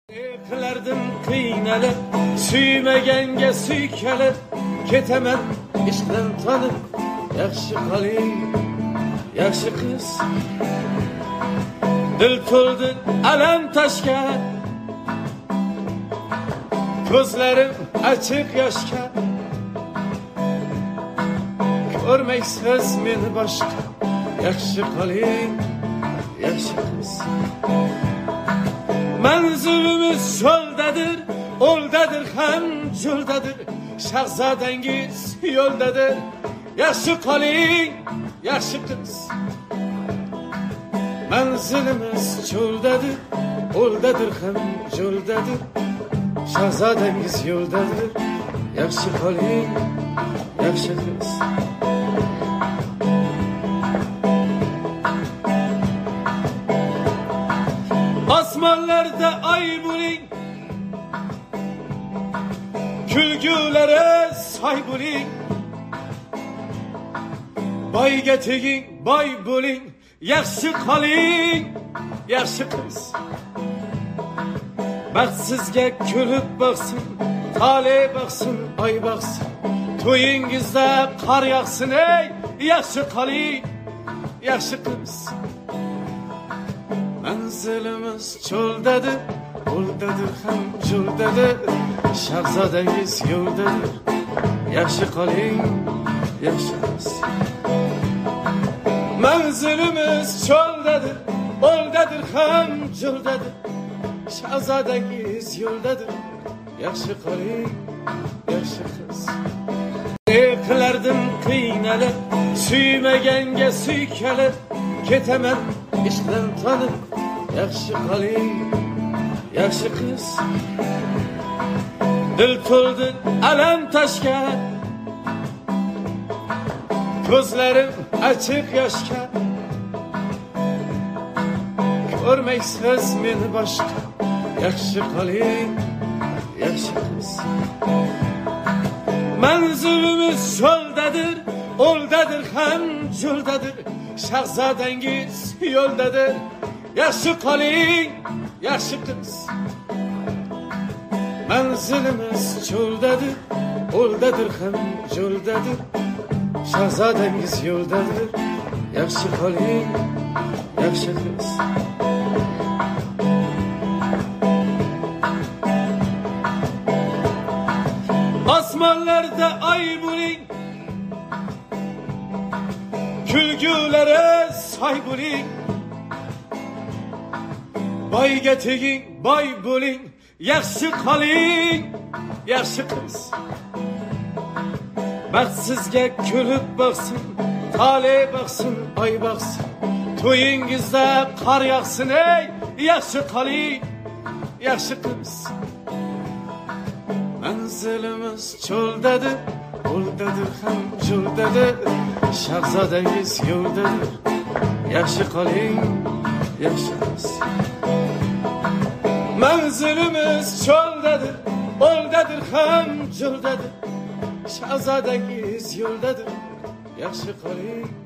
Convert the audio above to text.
Qilardim qiynalib, suymaganga suykalib, ketaman ishdan tanib, yaxshi qoling, yaxshi qiz. Dil to'ldi alam toshga, ko'zlarim ochiq yoshga. Ko'rmaysiz meni boshqa, yaxshi qoling, yaxshi qiz. Manzilimiz yo'ldadir, o'ldadir ham yo'ldadir. Shahzodangiz yo'ldadir, yaxshi qoling, yaxshi qiz. Manzilimiz yo'ldadir, o'ldadir ham yo'ldadir. Shahzodangiz yo'ldadir, yaxshi qoling, yaxshi qiz. Osmonlarda ay bo'ling, kulgulari soy bo'ling. Boyga teging, boy bo'ling, yaxshi qoling, yaxshi qiz. Baxtsizga kulib boqsin, tole boqsin, oy boqsin. To'yingizda qor yog'sin, ey, yaxshi qoling, yaxshi qiz. Manzilimiz cho'ldadir, o'ldadir ham yo'ldadir. Shahzodangiz yo'ldadir, yaxshi qoling, yaxshi qiz. Manzilimiz cho'ldadir, o'ldadir ham yo'ldadir. Shahzodangiz yo'ldadir, yaxshi qoling, yaxshi qiz. Qilardim qiynalib, suymaganga suykalib, ketaman ishdan tanib, yaxshi qoling, yaxshi qiz. Dil to'ldi alam toshga, ko'zlarim ochiq yoshga. Ko'rmaysiz meni boshqa, yaxshi qoling, yaxshi qiz. Manzilimiz yo'ldadir, o'ldadir ham yo'ldadir. Shahzodangiz yo'ldadir, yaxshi qoling, yaxshi qiz. Manzilimiz yo'ldadir, o'ldadir ham yo'ldadir. Shahzodangiz yo'ldadir, yaxshi qoling, yaxshi qiz. Osmonlarda ay bo'ling, kulgulari soy bo'ling. Boyga teging, boy bo'ling, yaxshi qoling, yaxshi qiz. Baxtsizga kulib boqsin, tole boqsin, oy boqsin. To'yingizda qor yog'sin, ey, yaxshi qoling, yaxshi qiz. Manzilimiz cho'ldadir, o'ldadir ham yo'ldadir. Shahzodangiz yo'ldadir, yaxshi qoling, yaxshi qiz. Manzilimiz cho'ldadir, o'ldadir ham yo'ldadir. Shahzodangiz yo'ldadir, yaxshi qoling.